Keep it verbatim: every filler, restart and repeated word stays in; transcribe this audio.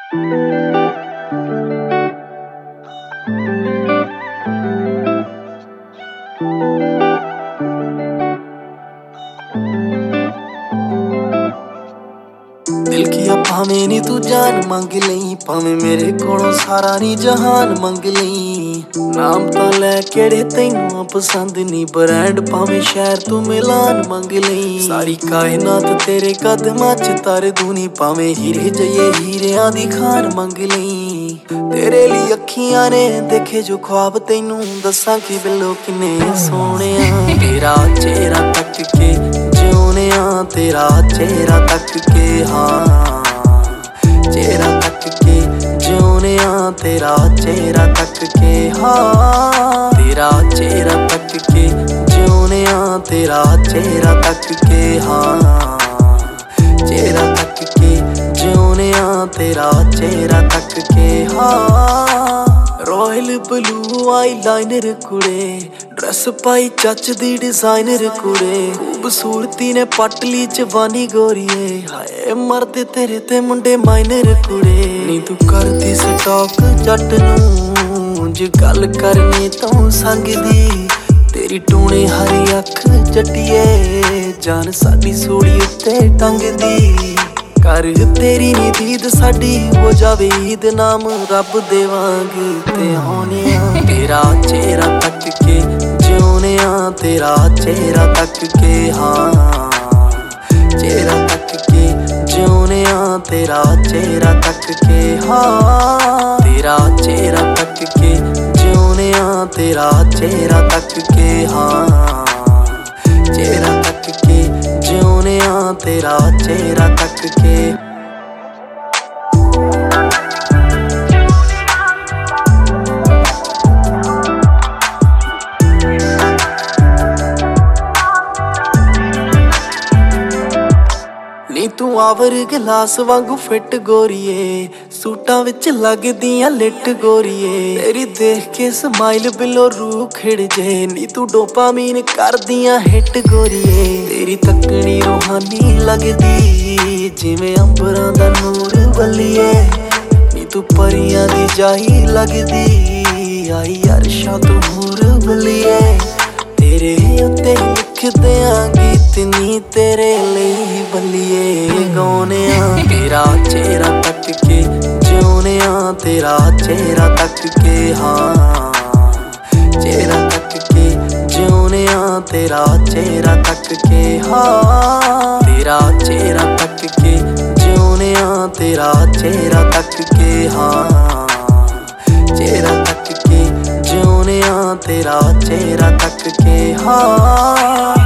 दिल किया भावें नी तू जान मंग लई, भावें मेरे कोलों सारा नी जहान मंग लई। नाम तो लै केड़े तैनू पसंद नी, ब्रांड भावें शहर तू मिलान मंग लई। सारी कायनात तेरे कदमां च तर दूनी, भावें हीरे जइए हीरियां दी खान मंग लई। तेरे लिए अखियां ने देखे जो ख्वाब, तैनू दसां कि बिल्लो किन्ने सोहणे आ। तेरा चेहरा तक के जिउणे आ, तेरा चेहरा तक के हाँ, चेहरा तक के जिउणे आ, तेरा चेहरा तक के हाँ, तेरा चेहरा तक के जिउणे आ, तेरा चेहरा तक के हाँ, चेहरा तक के जिउणे आ, तेरा चेहरा तक के हाँ। रॉयल ब्लू आई लाइनर कुड़े, ड्रेस पाई चच दी डिजाइनर कुड़े, खूबसूरती ने पट ली जवानी गोरीए, हाय मरदे तेरे ते मुंडे माइनर कुड़े। नी तू करदी स्टॉक जट नूं, जे गल करनी तूं संगदी, तेरी टूने हरी अख जट्टिए, जान साडी सूड़ी उत्ते टंगदी। कर तेरी नी दीद साडी हो जावे ईद, नाम रब देवांगे ते आउने आ। तेरा चेहरा तक के जिउणे आ, तेरा चेहरा तक के हाँ, चेहरा तक के जिउणे आ, तेरा चेहरा तक के हाँ, तेरा चेहरा तक के जिउणे आ, तेरा चेहरा तक के हाँ, चेहरा तक के जिउणे आ, तेरा चेहरा तक के। नी तू आवर गिलास वांगू फिट गोरीए, सूटां विच लगदियां लिट गोरीए, तेरी देख के स्माइल बिलो रूह खिड़ जे, नी तू डोपामीन करदियां हिट गोरीए। तेरी तकनी रूहानी लगदी, जिवें अंबरां दा नूर बल्लीए, नी तू परियां दी जाही लगदी, आई अरशां तू हूर बल्लीए। तेरे उत्ते लिखदे आ गीत नी तेरे लिए बल्लीए गाउने आ। तेरा चेहरा तक के जिउणे आ, तेरा चेहरा तक के हाँ, चेहरा तक के जिउणे आ, तेरा चेहरा तक के हाँ, तेरा चेहरा तक के जिउणे आ, तेरा चेहरा तक के हाँ, चेहरा तक के जिउणे आ, तेरा चेहरा तक के हाँ।